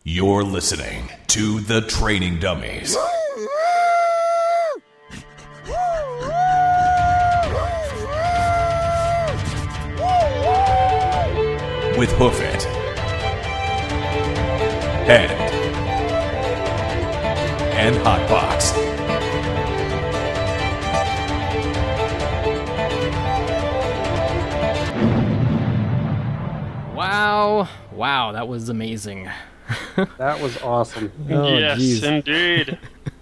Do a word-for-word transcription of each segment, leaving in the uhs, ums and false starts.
You're listening to The Training Dummies. With Hoof It, Head, and Hotbox. Wow, wow, that was amazing. That was awesome. Oh, yes, geez. indeed.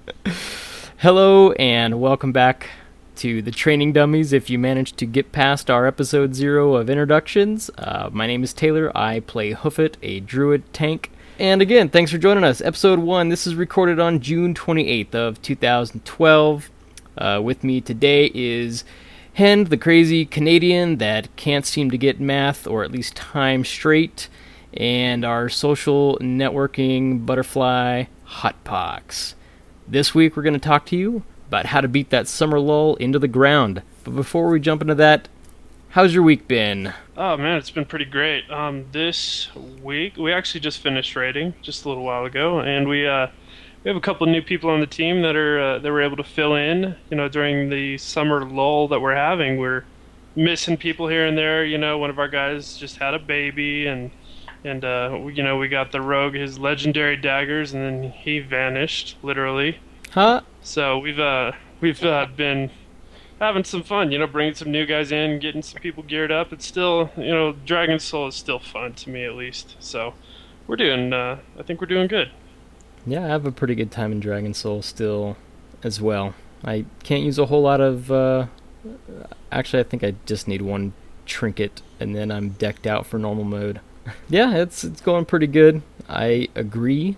Hello, and welcome back to The Training Dummies. If you managed to get past our episode zero of introductions, uh, my name is Taylor. I play Hoof It, a druid tank. And again, thanks for joining us. Episode one, this is recorded on June twenty-eighth of two thousand twelve. Uh, with me today is Hen, the crazy Canadian that can't seem to get math or at least time straight, and our social networking butterfly, Hotbox. This week we're going to talk to you about how to beat that summer lull into the ground. But before we jump into that, how's your week been? Oh man, it's been pretty great. Um, this week we actually just finished raiding just a little while ago, and we uh, we have a couple of new people on the team that are uh, that were able to fill in. You know, during the summer lull that we're having, we're missing people here and there. You know, one of our guys just had a baby, and and uh, we, you know, we got the rogue his legendary daggers, and then he vanished literally. Huh? So we've uh we've uh, been having some fun, you know, bringing some new guys in, getting some people geared up. It's still, you know, Dragon Soul is still fun to me at least. So we're doing, uh, I think we're doing good. Yeah, I have a pretty good time in Dragon Soul still as well. I can't use a whole lot of, uh, actually I think I just need one trinket and then I'm decked out for normal mode. Yeah, it's it's going pretty good. I agree.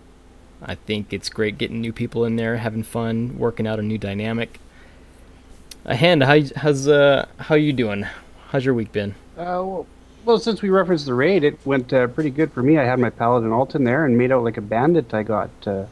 I think it's great getting new people in there, having fun, working out a new dynamic. Uh, Hand, how how's uh how you doing? How's your week been? Uh, well, well, since we referenced the raid, it went uh, pretty good for me. I had my Paladin Alt in there and made out like a bandit. I got uh,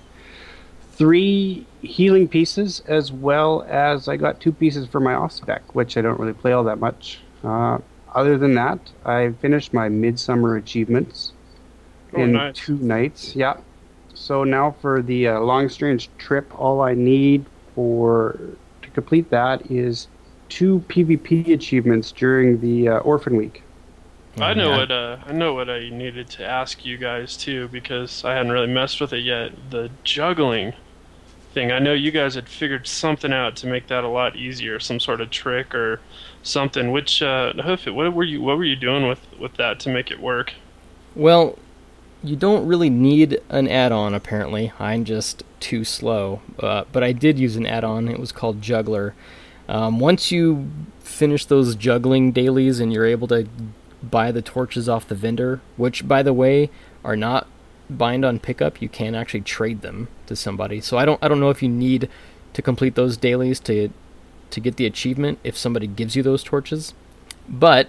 three healing pieces, as well as I got two pieces for my off spec, which I don't really play all that much. Uh, other than that, I finished my Midsummer achievements Oh, in nice. two nights. Yeah. So now for the uh, long strange trip, all I need for to complete that is two PvP achievements during the uh, Orphan Week. I know yeah. what uh, I know what I needed to ask you guys too, because I hadn't really messed with it yet. The juggling thing. I know you guys had figured something out to make that a lot easier, some sort of trick or something. Which uh, Hoof It, what were you what were you doing with, with that to make it work? Well, you don't really need an add-on, apparently. I'm just too slow. Uh, but I did use an add-on. It was called Juggler. Um, once you finish those juggling dailies and you're able to buy the torches off the vendor, which, by the way, are not bind on pickup, you can actually trade them to somebody. So I don't I don't know if you need to complete those dailies to to get the achievement if somebody gives you those torches. But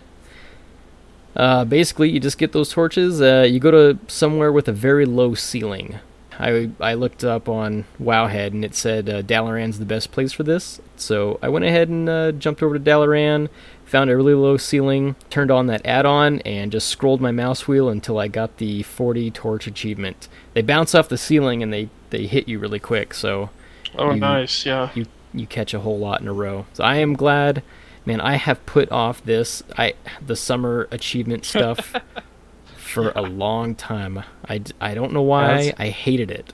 Uh, basically, you just get those torches, uh, you go to somewhere with a very low ceiling. I I looked up on Wowhead, and it said uh, Dalaran's the best place for this. So I went ahead and uh, jumped over to Dalaran, found a really low ceiling, turned on that add-on, and just scrolled my mouse wheel until I got the forty torch achievement. They bounce off the ceiling, and they, they hit you really quick, so Oh, You- nice, yeah. you, you catch a whole lot in a row. So I am glad... Man, I have put off this, I the summer achievement stuff for a long time. I, d- I don't know why. That's- I hated it.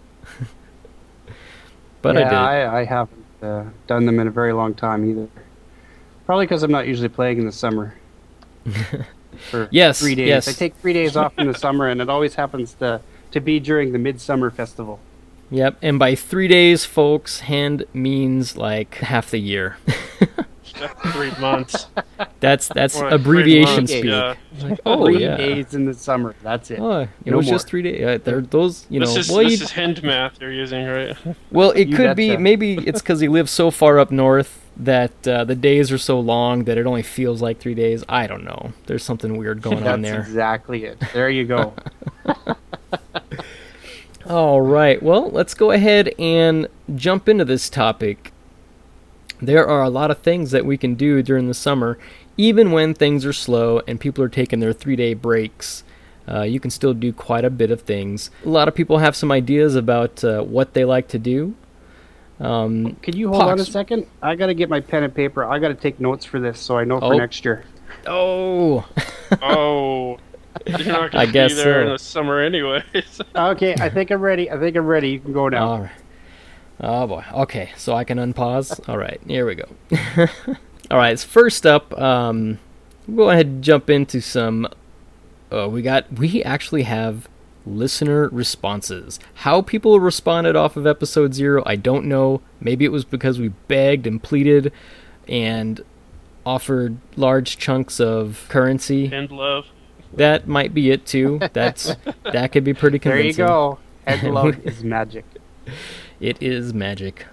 But yeah, I did. I, I haven't uh, done them in a very long time either. Probably because I'm not usually playing in the summer. For Yes, three days. yes. I take three days off in the summer, and it always happens to, to be during the Midsummer Festival. Yep, and by three days, folks, hand means like half the year. Three months. That's that's Or abbreviation three months, speak. yeah. Oh, three yeah. days in the summer. That's it. Oh, it No was more. just three days. Uh, there, those, you this know. is well, this you- is Hind math you're using, right? Well, it You could be. betcha. Maybe it's because he lives so far up north that uh, the days are so long that it only feels like three days. I don't know. There's something weird going That's on there. exactly it. There you go. All right. Well, let's go ahead and jump into this topic. There are a lot of things that we can do during the summer, even when things are slow and people are taking their three-day breaks. uh, you can still do quite a bit of things. A lot of people have some ideas about uh, what they like to do. Um, Can you hold on a Pox. second? I got to get my pen and paper. I got to take notes for this so I know for Oh. next year. Oh, Oh, you're not I going to guess be there so. in the summer anyways. Okay, I think I'm ready. I think I'm ready. You can go now. all right. Oh boy. Okay, so I can unpause. All right, here we go. All right. So first up, um, we'll go ahead and jump into some. Uh, we got. We actually have listener responses. How people responded off of episode zero, I don't know. Maybe it was because we begged and pleaded and offered large chunks of currency. And love. That might be it too. That's that could be pretty There convincing. you go. And love is magic. It is magic.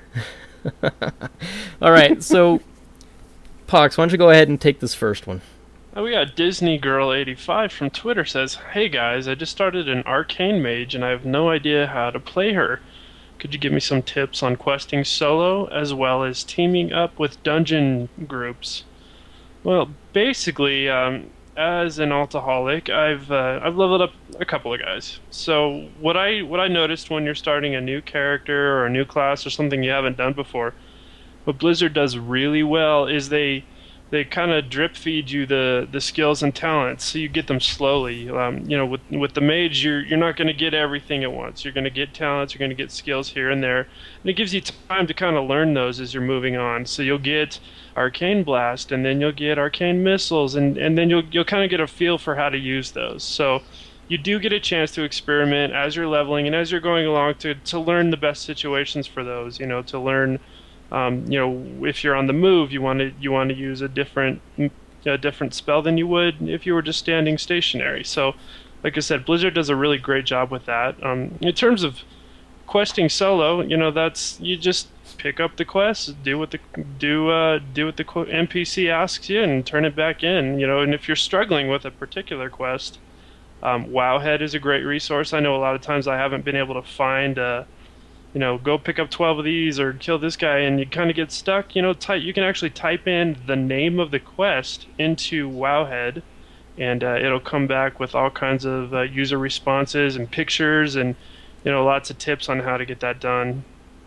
All right, so Pox, why don't you go ahead and take this first one? Oh, we got Disney Girl eighty-five from Twitter says, "Hey guys, I just started an arcane mage and I have no idea how to play her. Could you give me some tips on questing solo as well as teaming up with dungeon groups?" Well, basically, um, as an altaholic, I've uh, I've leveled up a couple of guys. So what I what I noticed when you're starting a new character or a new class or something you haven't done before, what Blizzard does really well is they they kind of drip feed you the, the skills and talents, so you get them slowly. Um, you know, with with the mage, you're you're not going to get everything at once. You're going to get talents, you're going to get skills here and there, and it gives you time to kind of learn those as you're moving on. So you'll get Arcane Blast, and then you'll get Arcane Missiles, and, and then you'll you'll kind of get a feel for how to use those. So you do get a chance to experiment as you're leveling and as you're going along to to learn the best situations for those. You know, to learn. Um, you know, if you're on the move, you want to you want to use a different a different spell than you would if you were just standing stationary. So, like I said, Blizzard does a really great job with that. Um, in terms of questing solo, you know, that's you just pick up the quest, do what the do uh, do what the qu- N P C asks you, and turn it back in. You know, and if you're struggling with a particular quest, um, Wowhead is a great resource. I know a lot of times I haven't been able to find a you know, go pick up twelve of these or kill this guy, and you kind of get stuck. You know, type, you can actually type in the name of the quest into Wowhead, and uh, it'll come back with all kinds of uh, user responses and pictures and, you know, lots of tips on how to get that done.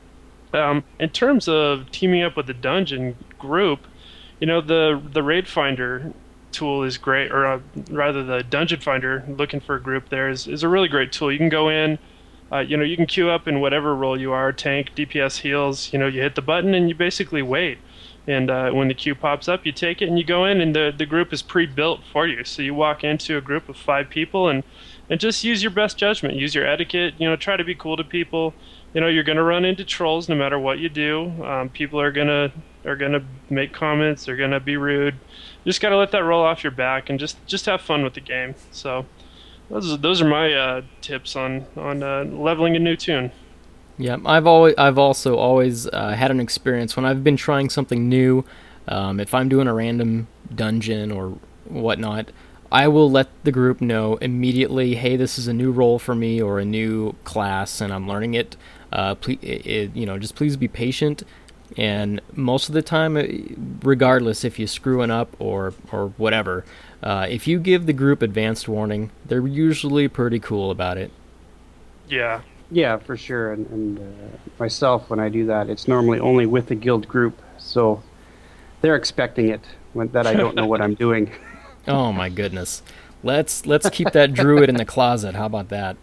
Um, in terms of teaming up with the dungeon group, you know, the the Raid Finder tool is great, or uh, rather the Dungeon Finder, looking for a group there, is, is a really great tool. You can go in, Uh, you know, you can queue up in whatever role you are, tank, D P S, heals. You know, you hit the button and you basically wait. And uh, when the queue pops up, you take it and you go in, and the, the group is pre-built for you. So you walk into a group of five people and, and just use your best judgment. Use your etiquette. You know, try to be cool to people. You know, you're going to run into trolls no matter what you do. Um, people are going to are gonna make comments. They're going to be rude. You just got to let that roll off your back and just, just have fun with the game. So... Those are, those are my uh, tips on on uh, leveling a new tune. Yeah, I've always I've also always uh, had an experience when I've been trying something new. Um, if I'm doing a random dungeon or whatnot, I will let the group know immediately. Hey, this is a new role for me or a new class, and I'm learning it. Uh, please, it, you know, just please be patient. And most of the time, regardless if you're screwing up or or whatever, uh, if you give the group advanced warning, they're usually pretty cool about it. Yeah. Yeah, for sure. And, and uh, myself, when I do that, it's normally only with the guild group, so they're expecting it when, that I don't know what I'm doing. Oh my goodness. Let's let's keep that druid in the closet. How about that?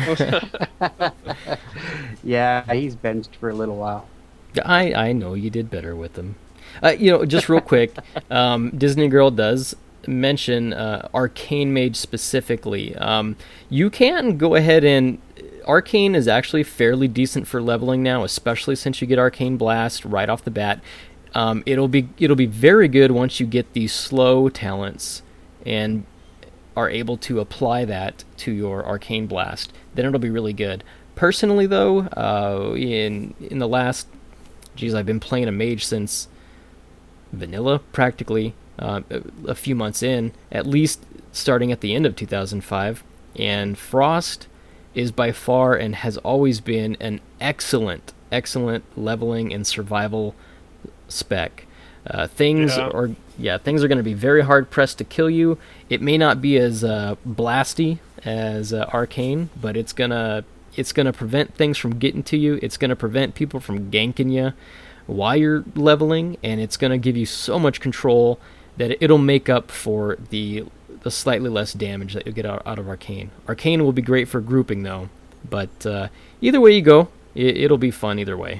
Yeah, he's benched for a little while. I, I know you did better with them. Uh, you know, just real quick, um, Disney Girl does mention uh, Arcane Mage specifically. Um, you can go ahead and... Arcane is actually fairly decent for leveling now, especially since you get Arcane Blast right off the bat. Um, it'll be it'll be very good once you get these slow talents and are able to apply that to your Arcane Blast. Then it'll be really good. Personally, though, uh, in in the last, geez, I've been playing a mage since vanilla, practically, uh, a, a few months in, at least starting at the end of two thousand five, and Frost is by far and has always been an excellent, excellent leveling and survival spec. Uh, things Yeah. are yeah, things are going to be very hard pressed to kill you. It may not be as uh, blasty as uh, Arcane, but it's gonna it's gonna prevent things from getting to you. It's gonna prevent people from ganking you while you're leveling, and it's gonna give you so much control that it'll make up for the the slightly less damage that you'll get out, out of Arcane. Arcane will be great for grouping though, but uh, either way you go, it, it'll be fun either way.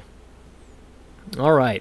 All right.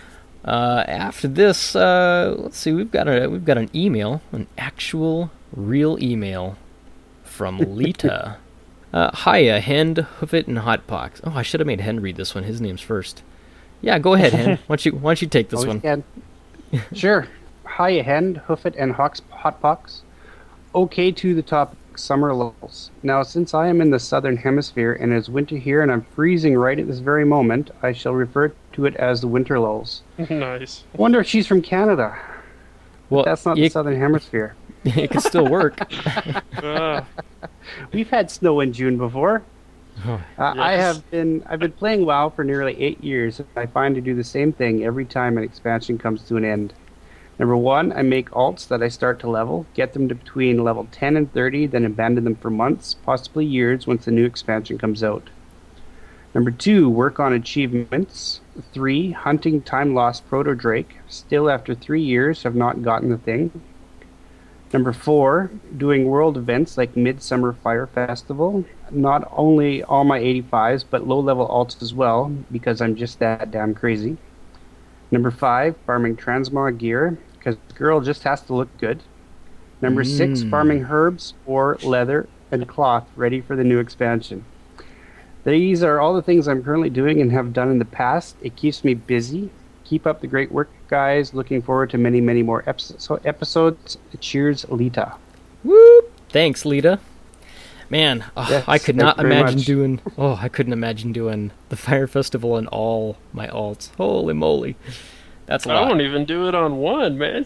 Uh, after this, uh, let's see. We've got a we've got an email, an actual real email from Lita. uh, Hiya, Hend, Hoofit, and Hotpox. Oh, I should have made Hen read this one. His name's first. Yeah, go ahead, Hen. Why don't you why don't you take this Always one? can. Sure. Hiya, Hend, Hoofit, and Hawks, Hotpox. Okay to the topic, summer lulls. Now, since I am in the southern hemisphere and it is winter here and I'm freezing right at this very moment, I shall refer to it as the winter lulls. Nice. Wonder if she's from Canada. Well, That's not you, the southern hemisphere. it could still work. Ah, We've had snow in June before. Oh, Uh, I Yes. have been I've been playing WoW for nearly eight years. And I find to do the same thing every time an expansion comes to an end. Number one, I make alts that I start to level, get them to between level ten and thirty, then abandon them for months, possibly years, once the new expansion comes out. Number two, work on achievements. Three, hunting time lost Proto Drake. Still after three years have not gotten the thing. Number four, doing world events like Midsummer Fire Festival. Not only all my eighty-fives, but low level alts as well, because I'm just that damn crazy. Number five, farming transmog gear, because the girl just has to look good. Number six, Mm. farming herbs or leather and cloth ready for the new expansion. These are all the things I'm currently doing and have done in the past. It keeps me busy. Keep up the great work, guys. Looking forward to many, many more episo- episodes. Cheers, Lita. Whoop! Thanks, Lita. Man, oh, Yes, I could thank not you very imagine much. doing. Oh, I couldn't imagine doing the Fire Festival and all my alts. Holy moly, that's a I lot. won't even do it on one, man.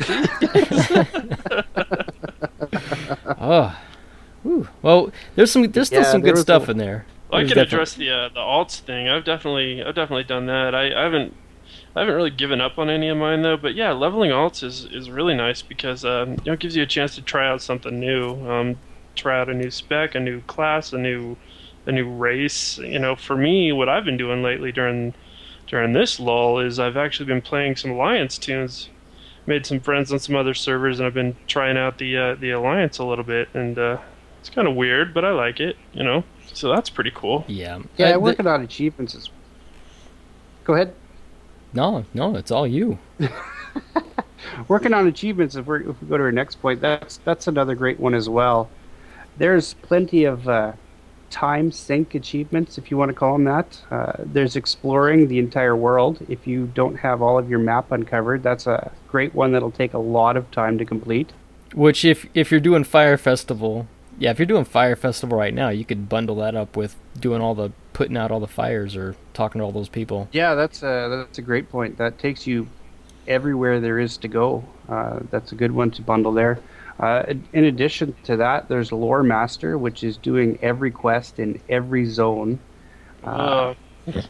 Oh, Whew. Well, there's some. There's still Yeah, some there good was stuff a- in there. I There's can definitely- address the uh, the alts thing. I've definitely I've definitely done that. I, I haven't I haven't really given up on any of mine though. But yeah, leveling alts is, is really nice because um, you know, it gives you a chance to try out something new, um, try out a new spec, a new class, a new a new race. You know, for me, what I've been doing lately during during this lull is I've actually been playing some Alliance tunes. Made some friends on some other servers, and I've been trying out the uh, the Alliance a little bit, and uh, it's kind of weird, but I like it. You know, so that's pretty cool. Yeah. Yeah, Uh, the- working on achievements is. Go ahead. No, no, it's all you. Working on achievements. If, we're, if we go to our next point, that's that's another great one as well. There's plenty of uh, time sink achievements, if you want to call them that. Uh, there's exploring the entire world. If you don't have all of your map uncovered, that's a great one that'll take a lot of time to complete. Which, if if you're doing Fire Festival, yeah, if you're doing Fire Festival right now, you could bundle that up with doing all the putting out all the fires or talking to all those people. Yeah, that's a, that's a great point. That takes you everywhere there is to go. Uh, that's a good one to bundle there. Uh, in addition to that, there's Lore Master, which is doing every quest in every zone. Uh, Uh,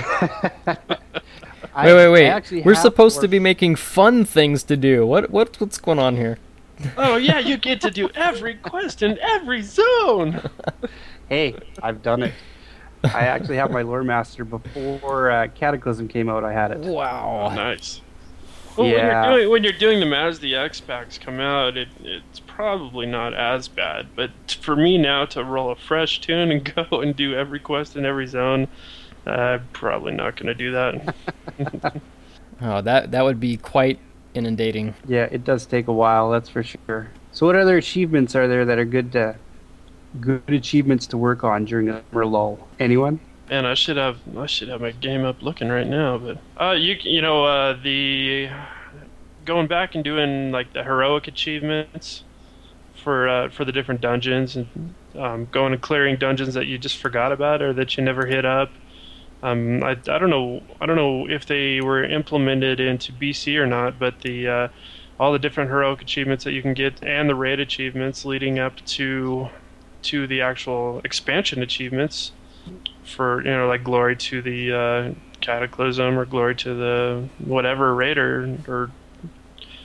I- Wait, wait, I wait. actually We're have supposed Lore- to be making fun things to do. What what what's going on here? oh yeah, you get to do every quest in every zone. Hey, I've done it. I actually have my Lore Master before uh, Cataclysm came out. I had it. Wow. Nice. Well, Yeah. when you're doing when you're doing them as the X packs come out, it it's probably not as bad. But for me now to roll a fresh tune and go and do every quest in every zone, uh, I'm probably not going to do that. Oh, that that would be quite inundating. Yeah, it does take a while, that's for sure. So, what other achievements are there that are good to, good achievements to work on during a summer lull? Anyone? Man, I should have I should have my game up looking right now, but uh, you you know uh, the going back and doing like the heroic achievements for uh, for the different dungeons and um, going and clearing dungeons that you just forgot about or that you never hit up. Um, I, I don't know I don't know if they were implemented into B C or not, but the uh, all the different heroic achievements that you can get and the raid achievements leading up to to the actual expansion achievements. For, you know, like glory to the uh, Cataclysm or glory to the whatever raider or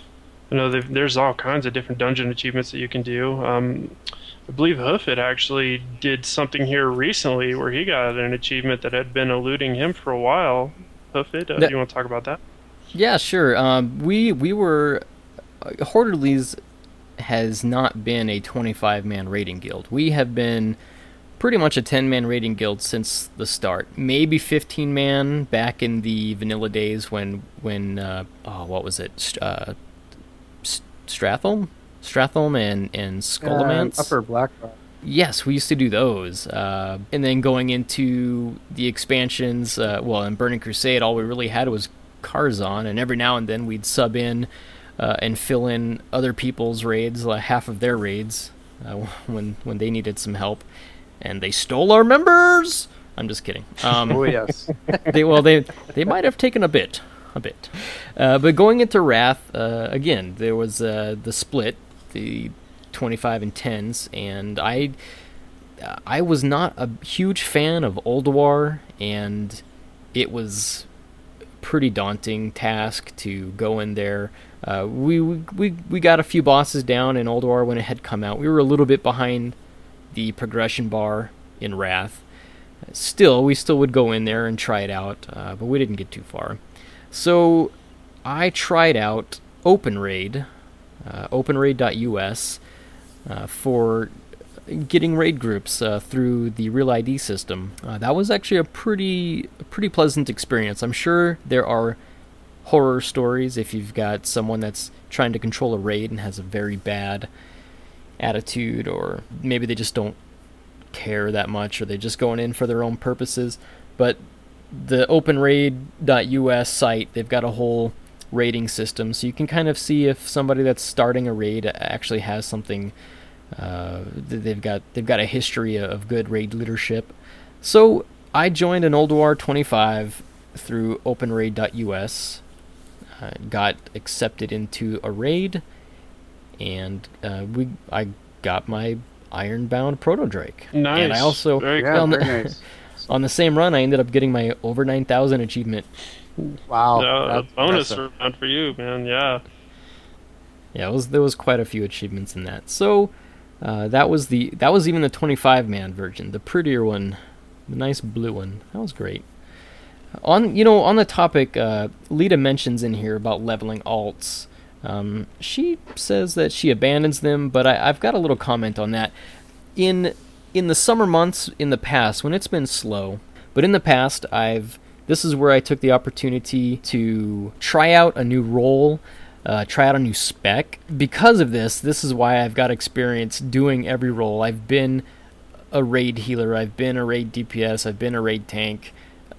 I know they've- there's all kinds of different dungeon achievements that you can do. Um, I believe Hoofit actually did something here recently where he got an achievement that had been eluding him for a while. Hoofit, uh, That- do you want to talk about that? Yeah, sure. Um, we we were uh, Horderlies has not been a twenty-five man raiding guild. We have been pretty much a ten man raiding guild since the start. Maybe fifteen man back in the vanilla days when when uh, oh what was it? St- Uh, St- Stratholm, Stratholm, and and Skullomance. Uh, Upper Blackrock. Yes, we used to do those. Uh, and then going into the expansions, uh, well, in Burning Crusade, all we really had was Karzon, and every now and then we'd sub in uh, and fill in other people's raids, like half of their raids, uh, when when they needed some help, and they stole our members. I'm just kidding. Um, Oh yes. they well they they might have taken a bit, a bit, uh, but going into Wrath uh, again, there was uh, the split, the twenty-five and tens, and I I was not a huge fan of Ulduar, and it was pretty daunting task to go in there. Uh, we, we we got a few bosses down in Ulduar when it had come out. We were a little bit behind the progression bar in Wrath. Still, we still would go in there and try it out, uh, but we didn't get too far. So I tried out OpenRaid, uh, openraid dot U S, uh, for getting raid groups uh, through the Real I D system. Uh, that was actually a pretty a pretty pleasant experience. I'm sure there are horror stories if you've got someone that's trying to control a raid and has a very bad attitude, or maybe they just don't care that much, or they're just going in for their own purposes. But the openraid dot U S site, they've got a whole rating system, so you can kind of see if somebody that's starting a raid actually has something. Uh, they've got they've got a history of good raid leadership. So I joined an Ulduar twenty-five through openraid dot U S, uh, got accepted into a raid, and uh, we I got my Ironbound Proto Drake. Nice. And I also Very Yeah, on, very the, nice. on the same run, I ended up getting my over nine thousand achievement. Wow. No, a that's bonus impressive. round for you, man. Yeah. Yeah, it was there was quite a few achievements in that. So uh, that was the that was even the twenty-five man version, the prettier one, the nice blue one. That was great. On you know on the topic, uh, Lita mentions in here about leveling alts. Um, she says that she abandons them, but I, I've got a little comment on that. In in the summer months in the past, when it's been slow, but in the past, I've this is where I took the opportunity to try out a new role. Uh, try out a new spec. Because of this, this is why I've got experience doing every role. I've been a raid healer, I've been a raid D P S, I've been a raid tank,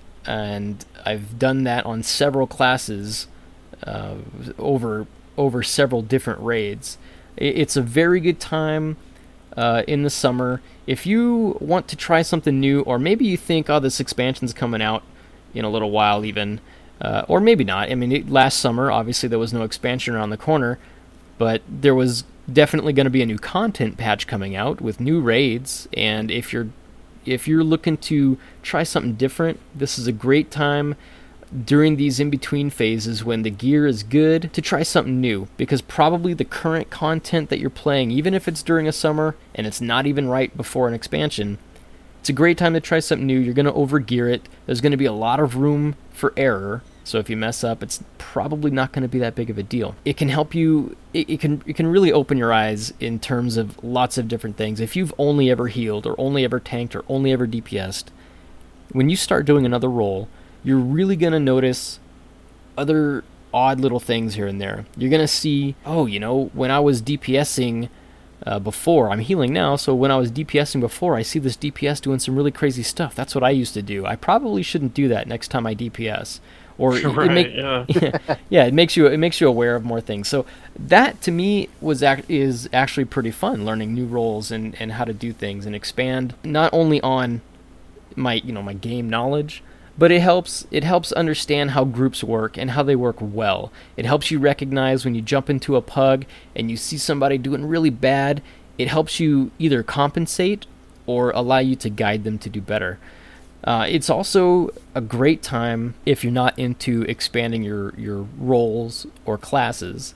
and I've done that on several classes uh, over over several different raids. It's a very good time uh, in the summer. If you want to try something new, or maybe you think, oh, this expansion's coming out in a little while even, Uh, or maybe not. I mean, it, last summer, obviously, there was no expansion around the corner, but there was definitely going to be a new content patch coming out with new raids. And if you're if you're looking to try something different, this is a great time during these in-between phases when the gear is good to try something new, because probably the current content that you're playing, even if it's during a summer and it's not even right before an expansion, it's a great time to try something new. You're going to overgear it. There's going to be a lot of room for error. So if you mess up, it's probably not going to be that big of a deal. It can help you, it, it can it can really open your eyes in terms of lots of different things. If you've only ever healed, or only ever tanked, or only ever D P S'd, when you start doing another role, you're really going to notice other odd little things here and there. You're going to see, oh, you know, when I was DPSing uh, before, I'm healing now, so when I was DPSing before, I see this D P S doing some really crazy stuff. That's what I used to do. I probably shouldn't do that next time I D P S. Or it, Right, it make, yeah. yeah, it makes you it makes you aware of more things. So that to me was ac- is actually pretty fun, learning new roles and, and how to do things and expand not only on my you know my game knowledge, but it helps it helps understand how groups work and how they work well. It helps you recognize when you jump into a pug and you see somebody doing really bad. It helps you either compensate or allow you to guide them to do better. Uh, it's also a great time if you're not into expanding your, your roles or classes.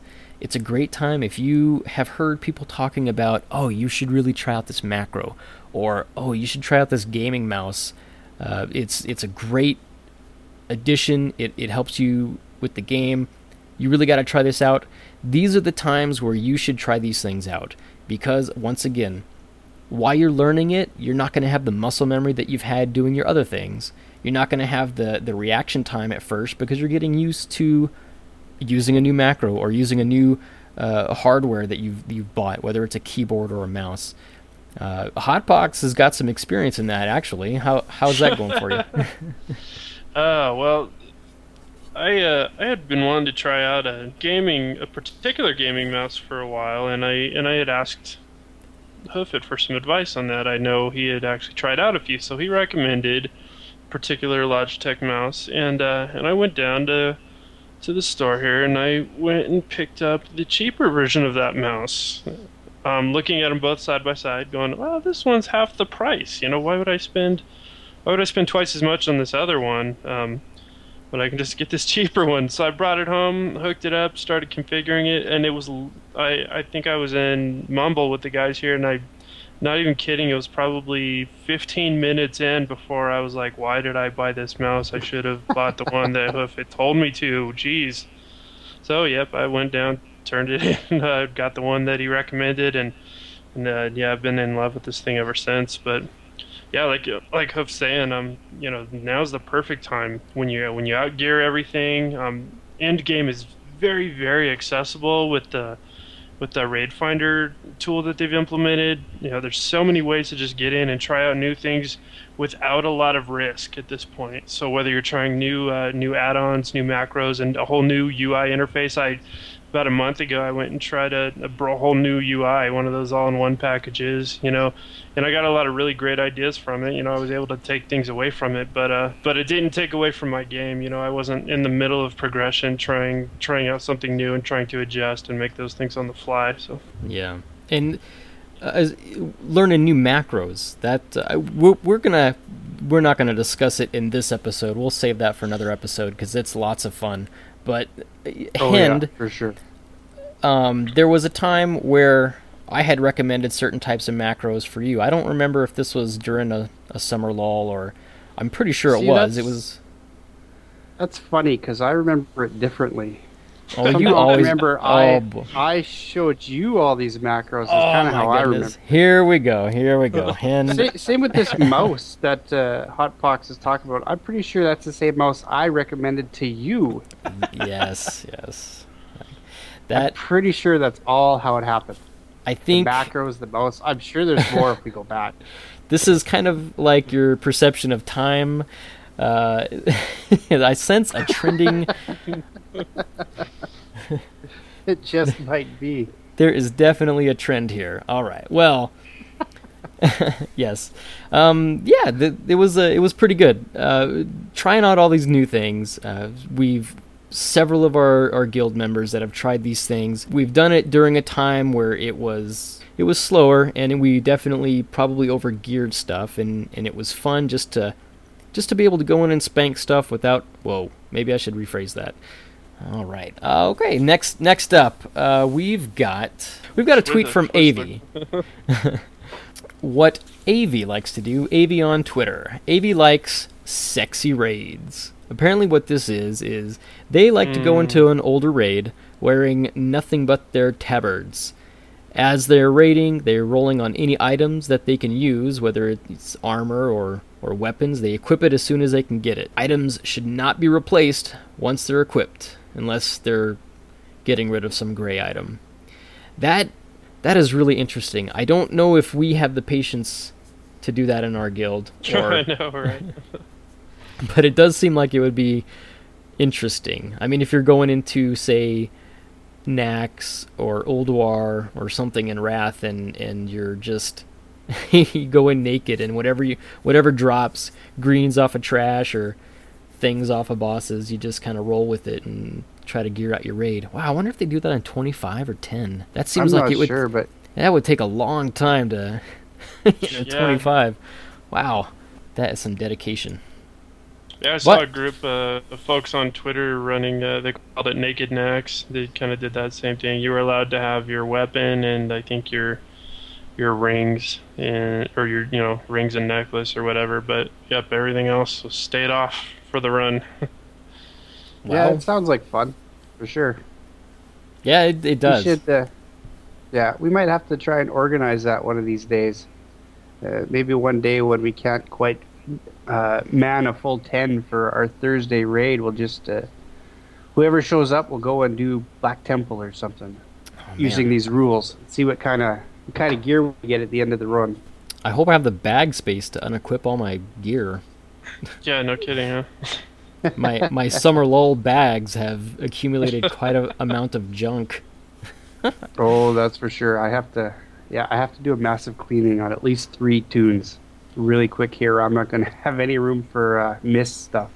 it's a great time if you have heard people talking about, oh, you should really try out this macro, or oh, you should try out this gaming mouse. Uh, it's it's a great addition. It it helps you with the game. You really got to try this out. These are the times where you should try these things out, because once again, while you're learning it, you're not going to have the muscle memory that you've had doing your other things. You're not going to have the, the reaction time at first because you're getting used to using a new macro or using a new uh, hardware that you've, you've bought, whether it's a keyboard or a mouse. Uh, Hotbox has got some experience in that, actually. How How's that going for you? uh, well, I uh, I had been wanting to try out a gaming, a particular gaming mouse for a while, and I and I had asked Hoofit for some advice on that. I know he had actually tried out a few, so he recommended a particular Logitech mouse, and uh, and I went down to to the store here, and I went and picked up the cheaper version of that mouse. Um, looking at them both side by side, going, "Well, this one's half the price. You know, why would I spend why would I spend twice as much on this other one?" Um, But I can just get this cheaper one. So I brought it home, hooked it up, started configuring it, and it was, I, I think I was in Mumble with the guys here, and I, not even kidding, it was probably fifteen minutes in before I was like, why did I buy this mouse? I should have bought the one that Hoofit told me to. Jeez. So, yep, I went down, turned it in, uh, got the one that he recommended, and, and uh, yeah, I've been in love with this thing ever since, but... Yeah, like like Hoof's saying, um, you know, now's the perfect time when you when you outgear everything. Um, end game is very very accessible with the with the Raid Finder tool that they've implemented. You know, there's so many ways to just get in and try out new things without a lot of risk at this point. So whether you're trying new uh, new add-ons, new macros, and a whole new U I interface, I. About a month ago, I went and tried a, a whole new U I, one of those all-in-one packages, you know, and I got a lot of really great ideas from it. You know, I was able to take things away from it, but uh, but it didn't take away from my game. You know, I wasn't in the middle of progression, trying trying out something new and trying to adjust and make those things on the fly. So yeah, and uh, as, learning new macros. That uh, we're, we're gonna we're not gonna discuss it in this episode. We'll save that for another episode because it's lots of fun. But oh, Hend, yeah, for sure. Um, there was a time where I had recommended certain types of macros for you. I don't remember if this was during a, a summer lull or I'm pretty sure See, it was. It was. That's funny because I remember it differently. Oh, you Somehow always I remember. oh, I boy. I showed you all these macros. That's Oh kind of my how I goodness. remember. Here we go. Here we go. Hend. Sa- same with this mouse that uh, Hotbox is talking about. I'm pretty sure that's the same mouse I recommended to you. Yes, yes. I'm That pretty sure that's all how it happened. I think The macros, the mouse. I'm sure there's more if we go back. this is kind of like your perception of time. Uh, I sense a trending. It just might be. There is definitely a trend here. All right. Well, yes. Um, yeah, the, it was uh, it was pretty good. Uh, trying out all these new things. Uh, we've several of our, our guild members that have tried these things. We've done it during a time where it was it was slower, and we definitely probably overgeared stuff, and, and it was fun just to just to be able to go in and spank stuff without. Whoa, maybe I should rephrase that. All right. Uh, okay. Next. Next up, uh, we've got we've got a tweet from Avi. What Avi likes to do. Avi on Twitter. Avi likes sexy raids. Apparently, what this is is they like mm. to go into an older raid wearing nothing but their tabards. As they're raiding, they're rolling on any items that they can use, whether it's armor or, or weapons. They equip it as soon as they can get it. Items should not be replaced once they're equipped, unless they're getting rid of some gray item. That that is really interesting. I don't know if we have the patience to do that in our guild. Or, I know, right? But it does seem like it would be interesting. I mean, if you're going into, say, Nax or Ulduar or something in Wrath, and, and you're just you go in naked, and whatever you whatever drops, greens off of trash or things off of bosses, you just kind of roll with it and try to gear out your raid. Wow, I wonder if they do that on twenty-five or ten. That seems I'm like not it would. Sure, but that would take a long time to. you know, Yeah. twenty-five. Wow, that is some dedication. Yeah, I saw What? a group uh, of folks on Twitter running. Uh, they called it Naked Necks. They kind of did that same thing. You were allowed to have your weapon and I think your your rings and or your you know rings and necklace or whatever. But yep, everything else was stayed off for the run. Yeah, Wow. it sounds like fun, for sure. Yeah, it, it does. We should, uh, yeah, we might have to try and organize that one of these days. Uh, maybe one day when we can't quite uh, man a full ten for our Thursday raid, we'll just uh, whoever shows up will go and do Black Temple or something using these rules. See what kind of what kind of gear we get at the end of the run. I hope I have the bag space to unequip all my gear. Yeah, no kidding, huh? My my summer lull bags have accumulated quite a amount of junk. Oh, that's for sure. I have to, yeah, I have to do a massive cleaning on at least three tunes. Really quick here. I'm not going to have any room for uh, mist stuff.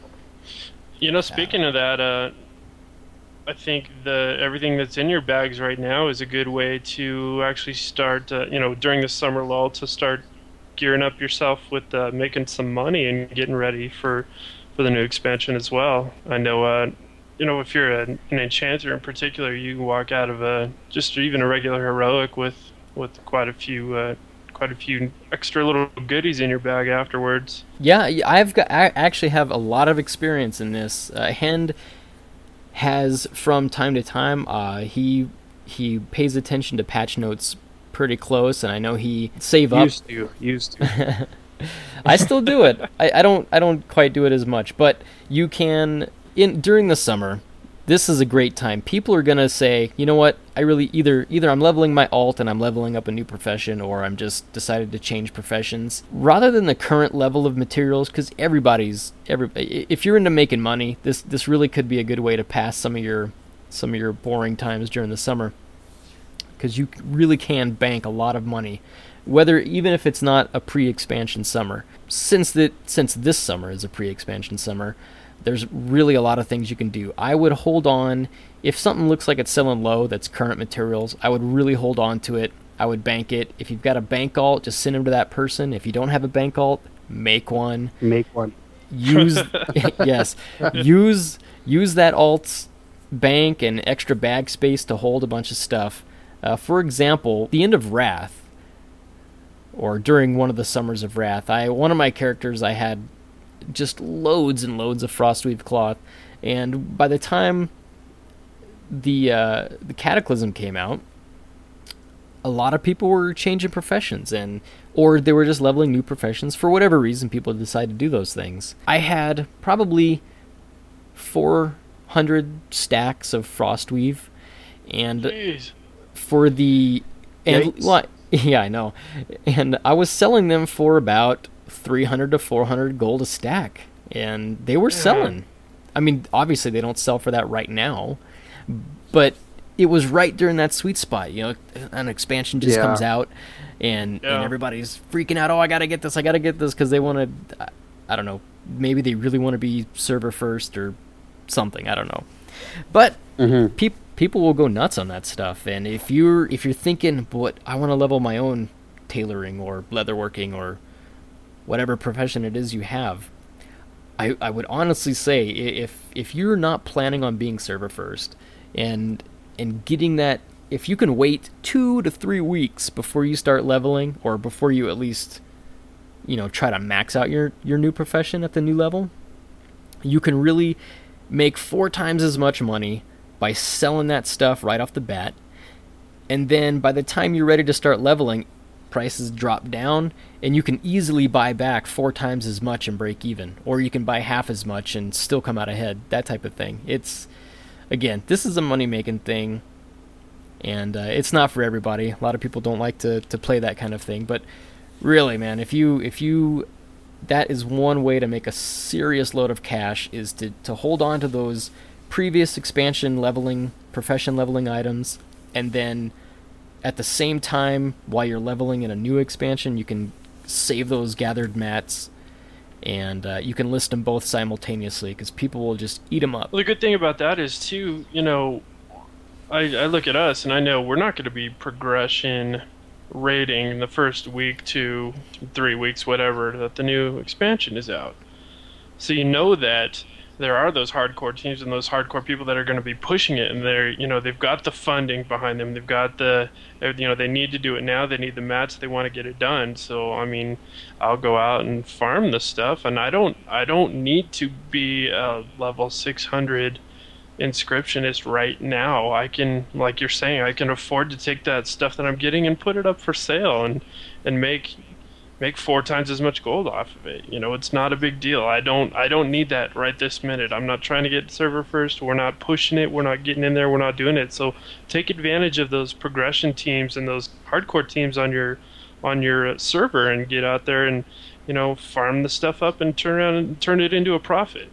You know, speaking of that, uh, I think the everything that's in your bags right now is a good way to actually start. Uh, you know, during the summer lull, to start gearing up yourself with uh, making some money and getting ready for for the new expansion as well. I know, uh, you know, if you're a, an enchanter in particular, you can walk out of a just even a regular heroic with with quite a few uh, quite a few extra little goodies in your bag afterwards. Yeah, I've got. I actually have a lot of experience in this. Uh, Hend has from time to time. Uh, he he pays attention to patch notes pretty close, and I know he save up. Used to, used to. I still do it. I, I don't. I don't quite do it as much, but you can in during the summer. This is a great time. People are gonna say, you know what? I really either either I'm leveling my alt and I'm leveling up a new profession, or I'm just decided to change professions rather than the current level of materials. Because everybody's every if you're into making money, this this really could be a good way to pass some of your some of your boring times during the summer. Because you really can bank a lot of money, whether even if it's not a pre-expansion summer. Since that since this summer is a pre-expansion summer, there's really a lot of things you can do. I would hold on if something looks like it's selling low. That's current materials. I would really hold on to it. I would bank it. If you've got a bank alt, just send them to that person. If you don't have a bank alt, make one. Make one. Use yes, use use that alt's bank and extra bag space to hold a bunch of stuff. Uh, for example, the end of Wrath, or during one of the summers of Wrath, I one of my characters I had just loads and loads of Frostweave cloth, and by the time the uh, the Cataclysm came out, a lot of people were changing professions, and or they were just leveling new professions for whatever reason. People decided to do those things. I had probably four hundred stacks of Frostweave, and Jeez. for the and Yikes. well, yeah, I know, and I was selling them for about three hundred to four hundred gold a stack, and they were Yeah. selling. I mean, obviously they don't sell for that right now, but it was right during that sweet spot. You know, an expansion just Yeah. comes out, and, Yeah. and everybody's freaking out. Oh, I gotta get this! I gotta get this because they want to. I don't know. Maybe they really want to be server first or something. I don't know. But Mm-hmm. peop people will go nuts on that stuff. And if you're if you're thinking, but I want to level my own tailoring or leatherworking or whatever profession it is you have, I I would honestly say i- if if you're not planning on being server first and and getting that, if you can wait two to three weeks before you start leveling, or before you at least, you know, try to max out your your new profession at the new level, you can really make four times as much money by selling that stuff right off the bat. And then by the time you're ready to start leveling, prices drop down, and you can easily buy back four times as much and break even, or you can buy half as much and still come out ahead. That type of thing. It's again, this is a money making thing, and uh, it's not for everybody. A lot of people don't like to to play that kind of thing, but really, man, if you if you that is one way to make a serious load of cash, is to to hold on to those previous expansion leveling, profession leveling items, and then at the same time, while you're leveling in a new expansion, you can save those gathered mats, and uh, you can list them both simultaneously, because people will just eat them up. Well, the good thing about that is too, you know, I I look at us and I know we're not going to be progression rating in the first week to three weeks, whatever, that the new expansion is out. So you know that there are those hardcore teams and those hardcore people that are going to be pushing it, and they're, you know, they've got the funding behind them. They've got the, you know, they need to do it now. They need the mats. They want to get it done. So I mean, I'll go out and farm the stuff, and I don't, I don't need to be a level six hundred inscriptionist right now. I can, like you're saying, I can afford to take that stuff that I'm getting and put it up for sale and and make make four times as much gold off of it. You know, it's not a big deal. I don't I don't need that right this minute. I'm not trying to get server first. We're not pushing it. We're not getting in there. We're not doing it. So take advantage of those progression teams and those hardcore teams on your on your server and get out there and, you know, farm the stuff up and turn around and turn it into a profit.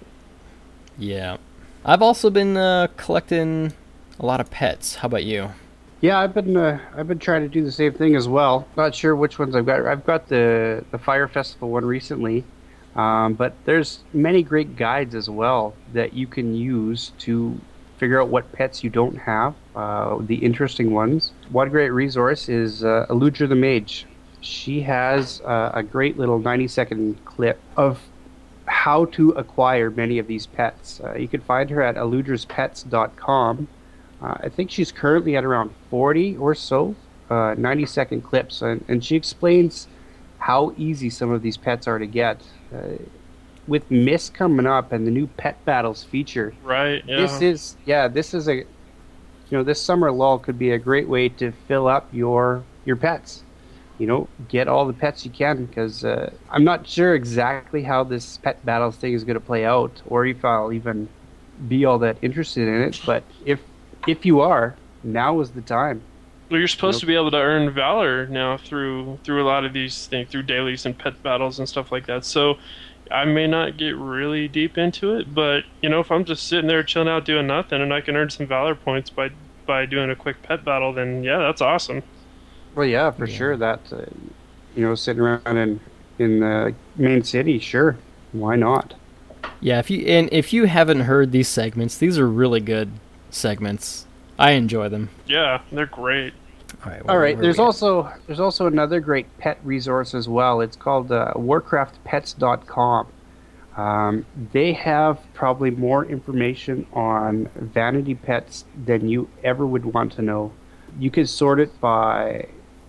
Yeah. I've also been uh, collecting a lot of pets. How about you? Yeah, I've been uh, I've been trying to do the same thing as well. Not sure which ones I've got. I've got the the Fire Festival one recently, um, but there's many great guides as well that you can use to figure out what pets you don't have. Uh, the interesting ones. One great resource is uh, Aludra the Mage. She has uh, a great little ninety second clip of how to acquire many of these pets. Uh, you can find her at aludra's pets dot com. Uh, I think she's currently at around forty or so uh, ninety second clips, and, and she explains how easy some of these pets are to get. Uh, with Mist coming up and the new Pet Battles feature, right? Yeah. This is yeah, this is a you know this summer lull could be a great way to fill up your your pets. You know, get all the pets you can, because uh, I'm not sure exactly how this Pet Battles thing is going to play out, or if I'll even be all that interested in it. But if If you are, now is the time. Well, you're supposed Nope. to be able to earn valor now through through a lot of these things, through dailies and pet battles and stuff like that. So I may not get really deep into it, but you know, if I'm just sitting there chilling out doing nothing and I can earn some valor points by by doing a quick pet battle, then yeah, that's awesome. Well, yeah, for Yeah. sure. That uh, you know, sitting around in in the main city, sure, why not? Yeah, if you and if you haven't heard these segments, these are really good segments. I enjoy them. Yeah, they're great. All right. All right. where There's we at? also there's also another great pet resource as well. It's called uh, warcraft pets dot com. Um, they have probably more information on vanity pets than you ever would want to know. You could sort it by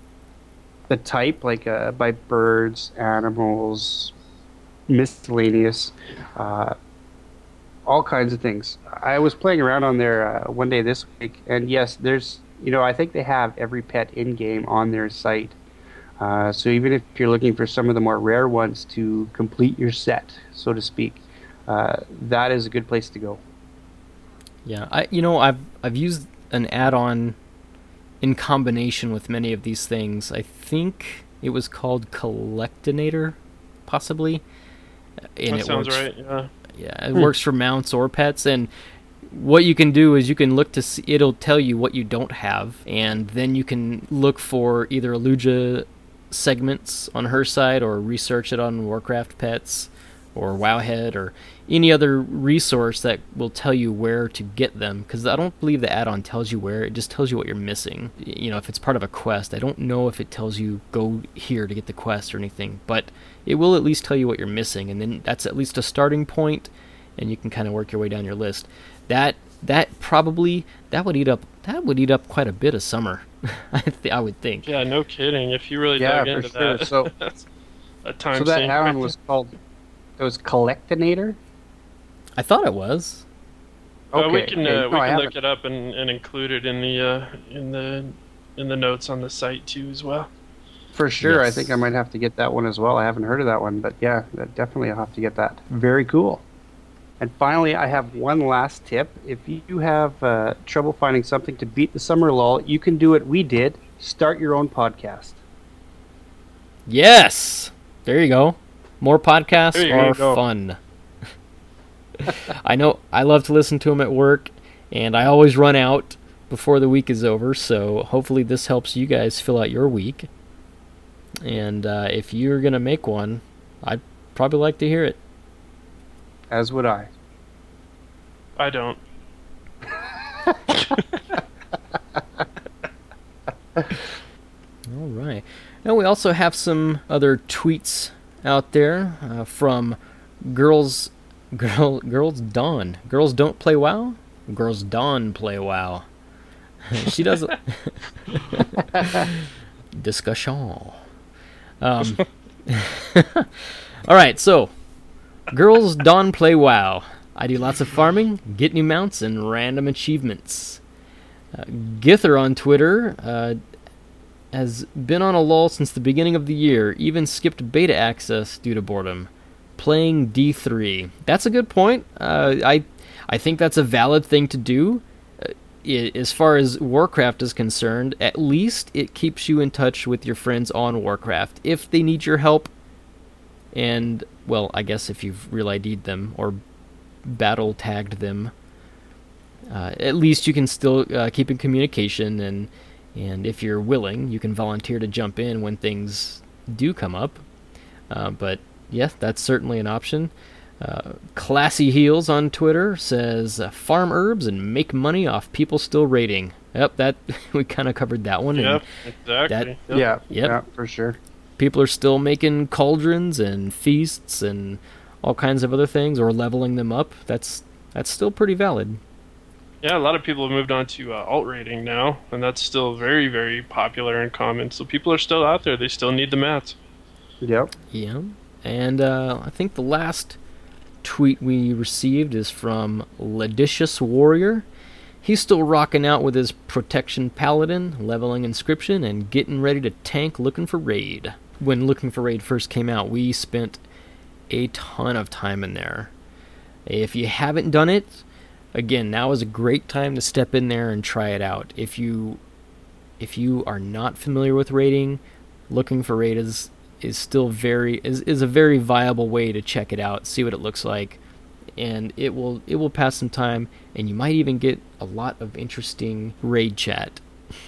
the type, like uh, by birds, animals, miscellaneous, uh, all kinds of things. I was playing around on there uh, one day this week, and yes, there's, you know, I think they have every pet in game on their site. Uh, so even if you're looking for some of the more rare ones to complete your set, so to speak, uh, that is a good place to go. Yeah, I you know I've I've used an add-on in combination with many of these things. I think it was called Collectinator, possibly. And That it sounds works, right. Yeah. Yeah, it works for mounts or pets, and what you can do is you can look to see, it'll tell you what you don't have, and then you can look for either Aludra segments on her side or research it on Warcraft Pets or Wowhead or any other resource that will tell you where to get them, because I don't believe the add-on tells you where, it just tells you what you're missing. You know, if it's part of a quest, I don't know if it tells you go here to get the quest or anything, but it will at least tell you what you're missing, and then that's at least a starting point, and you can kind of work your way down your list. That that probably that would eat up that would eat up quite a bit of summer. I th- I would think. Yeah, no kidding. If you really Yeah, dug for into sure. that, So- that's a time So that sink add-on right was called, it was Collectinator? I thought it was. Uh, we Okay, can okay. uh, No, we I can haven't. look it up and, and include it in the uh, in the in the notes on the site too as well. For sure, I Yes. think I might have to get that one as well. I haven't heard of that one, but yeah, that- definitely I'll have to get that. Very cool. And finally, I have one last tip. If you have uh, trouble finding something to beat the summer lull, you can do what we did. Start your own podcast. Yes. There you go. More podcasts There you are go. fun. I know I love to listen to them at work, and I always run out before the week is over, so hopefully this helps you guys fill out your week. And uh, if you're going to make one, I'd probably like to hear it. As would I. I don't. All right. Now we also have some other tweets out there uh, from Girls Girl, girls dawn. Girls don't play WoW. Girls dawn play WoW. She doesn't. Discussion. Um. All right, so girls dawn play WoW. I do lots of farming, get new mounts, and random achievements. Uh, Gither on Twitter uh, has been on a lull since the beginning of the year, even skipped beta access due to boredom. Playing D three. That's a good point. Uh, I I think that's a valid thing to do. Uh, I, as far as Warcraft is concerned, at least it keeps you in touch with your friends on Warcraft. If they need your help, and, well, I guess if you've real I D'd them or battle tagged them, uh, at least you can still uh, keep in communication, and and if you're willing, you can volunteer to jump in when things do come up. Uh, but yes, that's certainly an option. Uh, Classy Heels on Twitter says, uh, farm herbs and make money off people still raiding. Yep, that we kind of covered that one. Yep, and exactly. That, Yep. Yeah, Yep. yeah, for sure. People are still making cauldrons and feasts and all kinds of other things, or leveling them up. That's that's still pretty valid. Yeah, a lot of people have moved on to uh, alt rating now, and that's still very, very popular and common. So people are still out there. They still need the mats. Yep. Yeah. And uh, I think the last tweet we received is from Ladicious Warrior. He's still rocking out with his Protection Paladin, leveling Inscription, and getting ready to tank Looking for Raid. When Looking for Raid first came out, we spent a ton of time in there. If you haven't done it, again, now is a great time to step in there and try it out. If you if you are not familiar with raiding, Looking for Raid is is still very is, is a very viable way to check it out, see what it looks like, and it will it will pass some time, and you might even get a lot of interesting raid chat.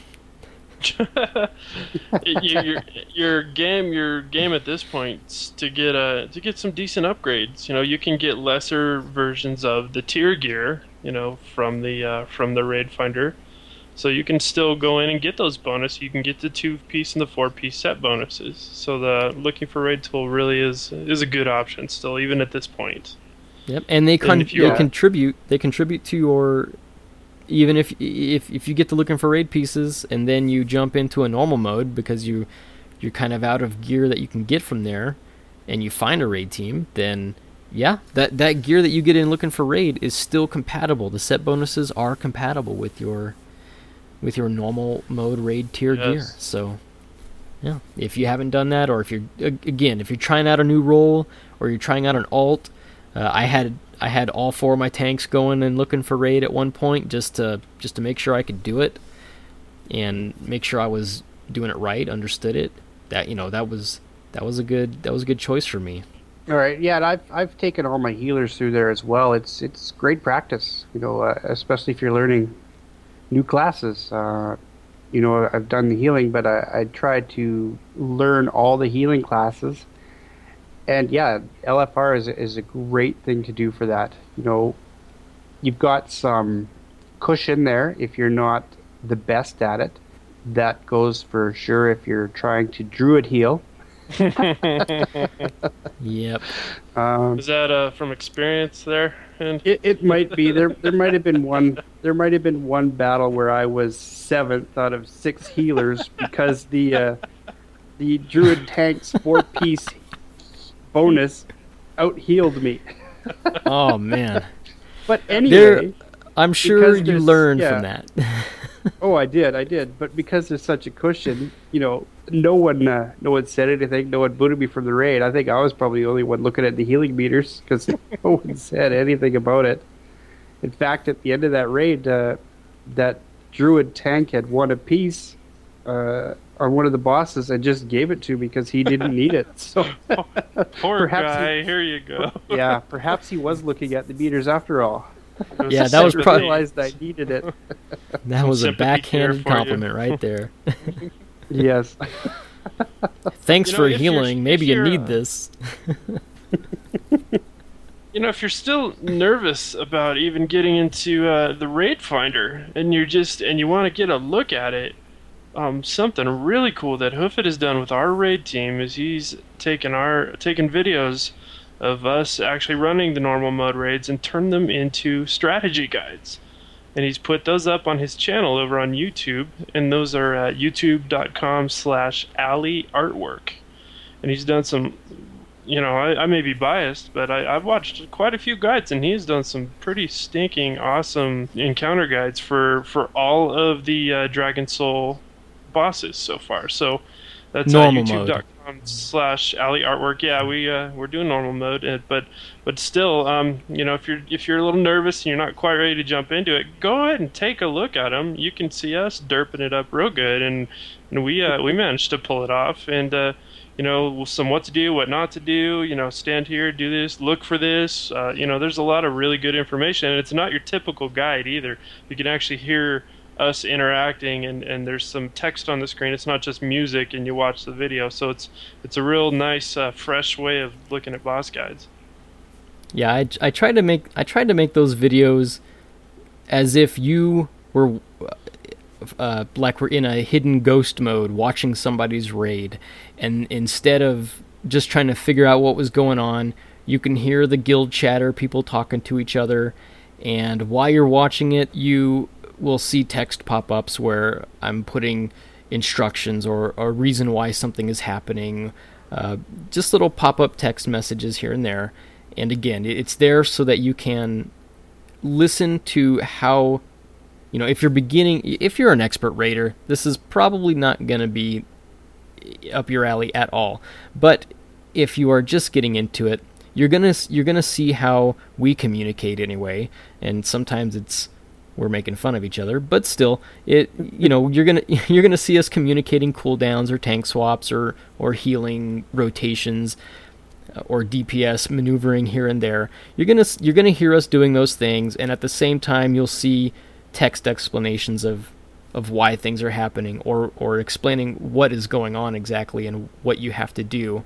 your, your, your game, your game at this point to get a to get some decent upgrades. You know, you can get lesser versions of the tier gear, you know, from the uh, from the raid finder. So you can still go in and get those bonuses. You can get the two-piece and the four-piece set bonuses. So the Looking for Raid tool really is is a good option still, even at this point. Yep, and they con- And if you- they contribute they contribute to your, even if if if you get the Looking for Raid pieces and then you jump into a normal mode because you you're kind of out of gear that you can get from there, and you find a raid team, then yeah, that that gear that you get in Looking for Raid is still compatible. The set bonuses are compatible with your with your normal mode raid tier Yes. gear. So yeah, if you haven't done that, or if you're again if you're trying out a new role or you're trying out an alt, uh, I had I had all four of my tanks going and Looking for Raid at one point just to just to make sure I could do it and make sure I was doing it right, understood it. That you know that was that was a good that was a good choice for me. All right, yeah, and I've I've taken all my healers through there as well. It's it's great practice, you know, uh, especially if you're learning new classes. Uh, you know, I've done the healing, but I, I tried to learn all the healing classes. And yeah, L F R is a, is a great thing to do for that. You know, you've got some cushion there if you're not the best at it. That goes for sure if you're trying to druid heal. Yep. Um, Is that uh, from experience there? And It, it might be there. There might have been one. There might have been one battle where I was seventh out of six healers because the uh, the druid tank's four piece bonus out healed me. Oh man. But anyway, I'm sure because you there's- learned yeah. from that. oh, I did, I did. But because there's such a cushion, you know, no one, uh, no one said anything. No one booted me from the raid. I think I was probably the only one looking at the healing meters because no one said anything about it. In fact, at the end of that raid, uh, that druid tank had won a piece uh, on one of the bosses and just gave it to me because he didn't need it. So poor Perhaps guy, he- here you go. yeah, perhaps he was looking at the meters after all. Yeah, that was I probably- realized I needed it. That was a sympathy here backhanded for you. compliment right there. Yes. Thanks You know, for if you're- healing. Maybe if you you're, need uh, this. You know, if you're still nervous about even getting into uh, the raid finder, and you're just and you want to get a look at it, um, something really cool that Hoofit has done with our raid team is he's taken our taken videos of us actually running the normal mode raids and turn them into strategy guides. And he's put those up on his channel over on YouTube, and those are uh, youtube.com slash alley artwork. And he's done some, you know, I, I may be biased, but I, I've watched quite a few guides, and he's done some pretty stinking awesome encounter guides for, for all of the uh, Dragon Soul bosses so far. So that's uh, youtube.com slash alley artwork. Yeah, we uh, we're doing normal mode, uh, but but still, um, you know, if you're if you're a little nervous and you're not quite ready to jump into it, go ahead and take a look at them. You can see us derping it up real good, and and we uh, we managed to pull it off. And uh, you know, some what to do, what not to do. You know, stand here, do this, look for this. Uh, you know, there's a lot of really good information, and it's not your typical guide either. You can actually hear us interacting, and, and there's some text on the screen. It's not just music and you watch the video, so it's it's a real nice uh, fresh way of looking at boss guides. Yeah, I, I tried to make I tried to make those videos as if you were uh, like we're in a hidden ghost mode watching somebody's raid, and instead of just trying to figure out what was going on, you can hear the guild chatter, people talking to each other, and while you're watching it, you will see text pop-ups where I'm putting instructions or a reason why something is happening, uh, just little pop-up text messages here and there. And again, it's there so that you can listen to how, you know, if you're beginning, if you're an expert raider, this is probably not going to be up your alley at all. But if you are just getting into it, you're gonna you're gonna see how we communicate anyway, and sometimes it's we're making fun of each other, but still, it you know you're gonna you're gonna see us communicating cooldowns or tank swaps or or healing rotations or D P S maneuvering here and there. You're gonna you're gonna hear us doing those things, and at the same time, you'll see text explanations of of why things are happening, or or explaining what is going on exactly and what you have to do.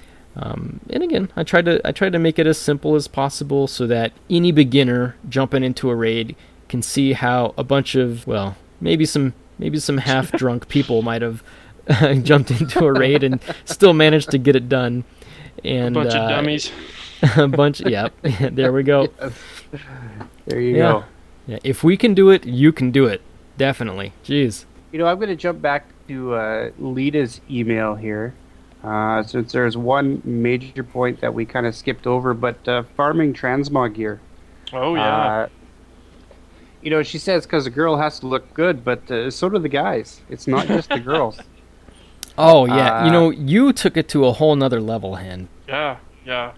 Um, and again, I tried to I tried to make it as simple as possible so that any beginner jumping into a raid can see how a bunch of, well, maybe some maybe some half-drunk people might have uh, jumped into a raid and still managed to get it done. And a bunch uh, of dummies. a bunch, yeah. There we go. Yes. There you yeah. go. Yeah. If we can do it, you can do it. Definitely. Jeez. You know, I'm going to jump back to uh, Lita's email here, uh, since there's one major point that we kind of skipped over, but uh, farming transmog gear. Oh, yeah. Uh, You know, she says because the girl has to look good, but uh, so do the guys. It's not just the girls. Oh, yeah. Uh, you know, you took it to a whole nother level, Hen. Yeah, yeah.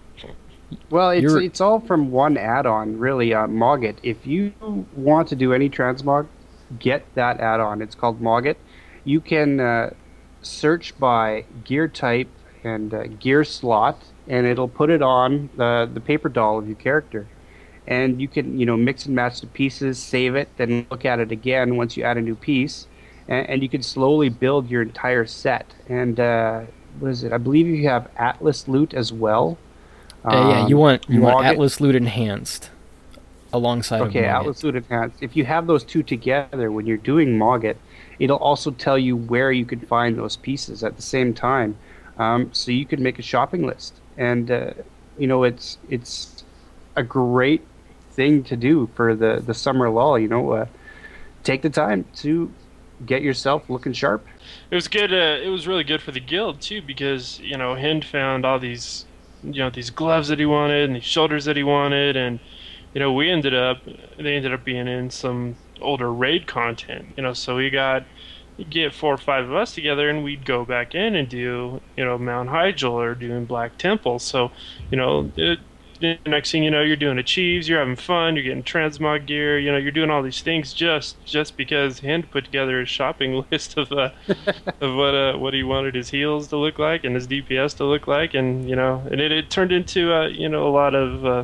Well, it's You're- it's all from one add-on, really, uh, Mogit. If you want to do any transmog, get that add-on. It's called Mogit. You can uh, search by gear type and uh, gear slot, and it'll put it on the, the paper doll of your character. And you can, you know, mix and match the pieces, save it, then look at it again once you add a new piece, and, and you can slowly build your entire set. And uh, what is it? I believe you have Atlas loot as well. Uh, yeah, you Um, want you want Mogit- Atlas Loot Enhanced alongside Okay, of Mogit. Atlas Loot Enhanced. If you have those two together when you're doing Mogit, it'll also tell you where you can find those pieces at the same time. Um, so you can make a shopping list, and uh, you know it's it's a great thing to do for the the summer lull. You know, uh, take the time to get yourself looking sharp. It was good. Uh, it was really good for the guild too, because you know Hind found all these, you know, these gloves that he wanted and these shoulders that he wanted, and you know we ended up they ended up being in some older raid content. You know, so we got you get four or five of us together, and we'd go back in and do you know Mount Hyjal or doing Black Temple. So you know. It, next thing you know, you're doing achieves, you're having fun, you're getting transmog gear, you know, you're doing all these things just just because Hind put together a shopping list of uh, of what uh, what he wanted his heals to look like and his D P S to look like, and you know, and it, it turned into uh, you know a lot of uh,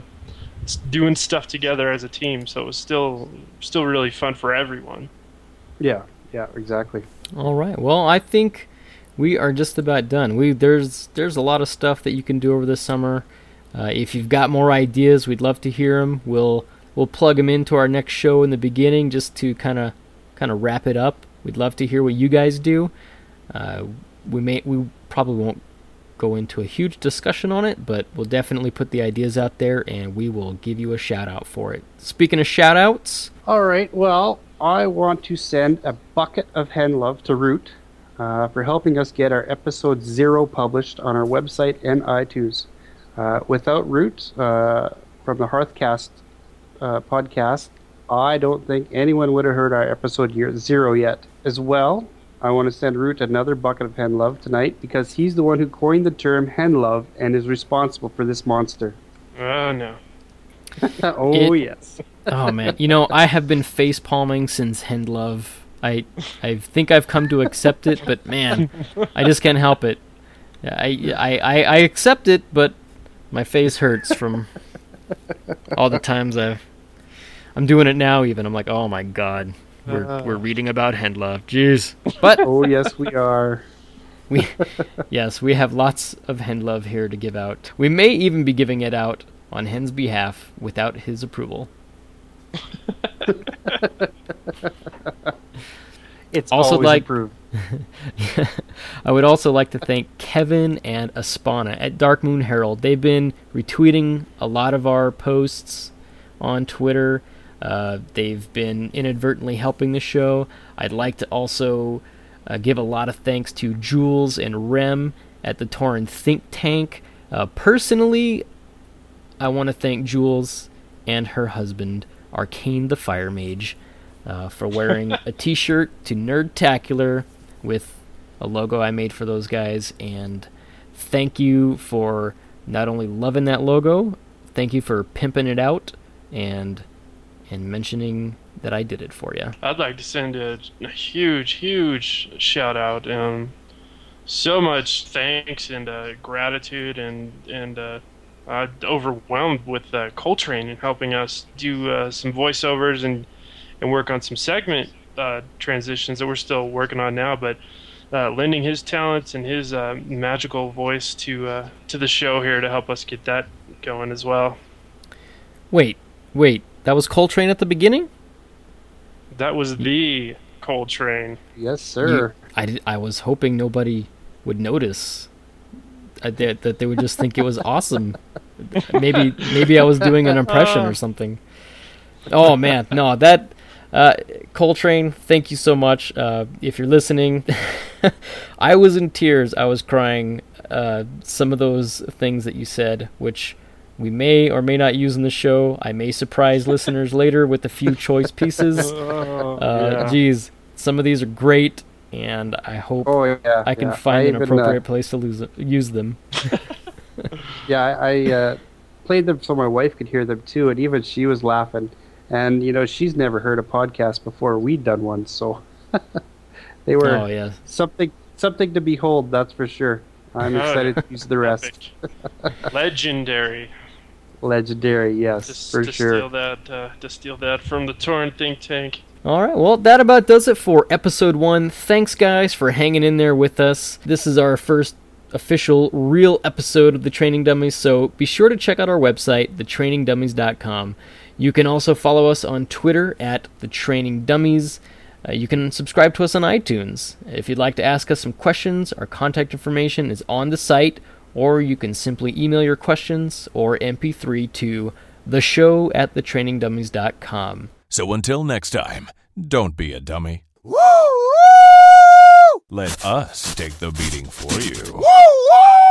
doing stuff together as a team. So it was still still really fun for everyone. Yeah, yeah, exactly. All right. Well, I think we are just about done. We there's there's a lot of stuff that you can do over the summer. Uh, if you've got more ideas, we'd love to hear them. We'll we'll plug them into our next show in the beginning just to kind of kind of wrap it up. We'd love to hear what you guys do. Uh, we may we probably won't go into a huge discussion on it, but we'll definitely put the ideas out there and we will give you a shout out for it. Speaking of shout outs. All right, well, I want to send a bucket of hen love to Root uh, for helping us get our episode zero published on our website and iTunes. Uh, without Root uh, from the Hearthcast uh, podcast, I don't think anyone would have heard our episode year zero yet. As well, I want to send Root another bucket of hen love tonight because he's the one who coined the term hen love and is responsible for this monster. Oh, no. oh, It- yes. Oh man, you know, I have been face palming since Hen Love. I I think I've come to accept it, but man, I just can't help it. I I, I, I accept it, but my face hurts from all the times I've I'm doing it now even. I'm like, oh my god. We're Uh. we're reading about Hen Love. Jeez. But Oh, yes, we are. we yes, we have lots of Hen Love here to give out. We may even be giving it out on Hen's behalf without his approval. It's Also always like- approved. I would also like to thank Kevin and Aspana at Dark Moon Herald. They've been retweeting a lot of our posts on Twitter. Uh, they've been inadvertently helping the show. I'd like to also uh, give a lot of thanks to Jules and Rem at the Tauren Think Tank. Uh, personally, I want to thank Jules and her husband, Arcane the Fire Mage, uh, for wearing a t-shirt to Nerdtacular with a logo I made for those guys, and thank you for not only loving that logo, thank you for pimping it out and and mentioning that I did it for you. I'd like to send a, a huge, huge shout out. Um, so much thanks and uh, gratitude and and uh, uh, overwhelmed with uh, Coltrane and helping us do uh, some voiceovers and and work on some segment uh, transitions that we're still working on now. But uh, lending his talents and his uh, magical voice to uh, to the show here to help us get that going as well. Wait, wait, that was Coltrane at the beginning? That was the Coltrane. Yes, sir. You- I, did, I was hoping nobody would notice. I did, that they would just think it was awesome. Maybe maybe I was doing an impression or something. Oh man, no, that uh, Coltrane, thank you so much. Uh, if you're listening, I was in tears. I was crying. Uh, some of those things that you said, which we may or may not use in the show. I may surprise listeners later with a few choice pieces. Oh, Uh, yeah. Geez, some of these are great, and I hope Oh, yeah. I can yeah. find I an even, appropriate uh, place to lose, use them. Yeah, I, I uh, played them so my wife could hear them too, and even she was laughing. And, you know, she's never heard a podcast before we'd done one, so they were Oh yeah, something something to behold, that's for sure. I'm Oh, excited yeah. to use the rest. Epic. Legendary. Legendary, yes, to, for to sure. steal that uh, to steal that from the Tauren Think Tank. All right, well, that about does it for episode one. Thanks, guys, for hanging in there with us. This is our first official, real episode of The Training Dummies, so be sure to check out our website, the training dummies dot com. You can also follow us on Twitter at The Training Dummies. Uh, you can subscribe to us on iTunes. If you'd like to ask us some questions, our contact information is on the site, or you can simply email your questions or M P three to the show at the training dummies dot com. So until next time, don't be a dummy. Woo! Woo! Let us take the beating for you. Woo! Woo!